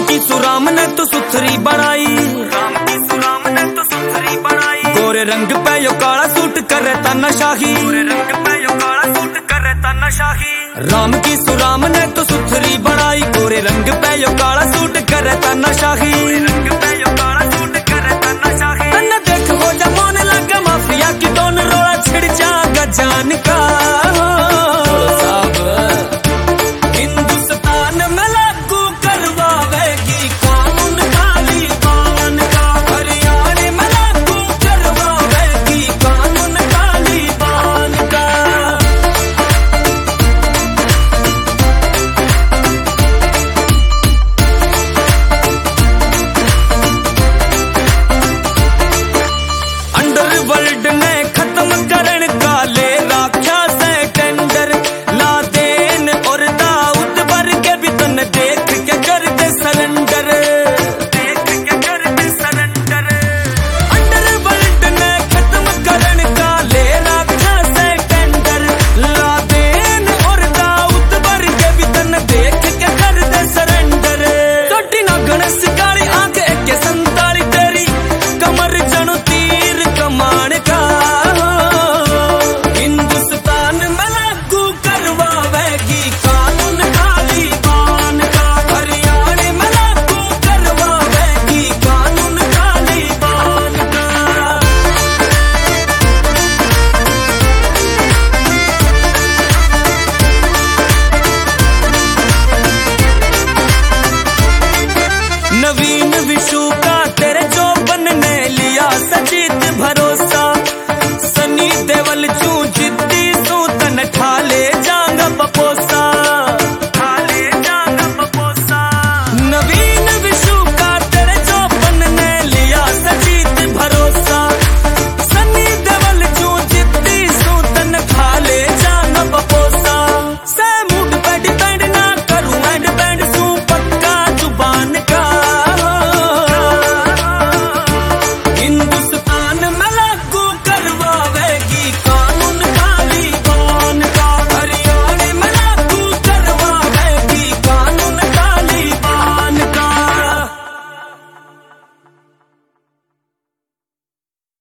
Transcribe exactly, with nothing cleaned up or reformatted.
की सुराम ने तो सुथरी बनाई, राम की सुराम ने तो सुथरी बनाई। गोरे रंग पे यो काला सूट करे तानाशाही, गोरे रंग पे यो काला सूट करे तानाशाही। राम की सुराम ने तो सुथरी बनाई, गोरे रंग पे यो काला सूट करे तानाशाही, गोरे रंग पे यो काला सूट करे तानाशाही। तन्ने देख हो जा मोने लगा माफिया की दोनों रोड़ा छिड़ जागा जान का।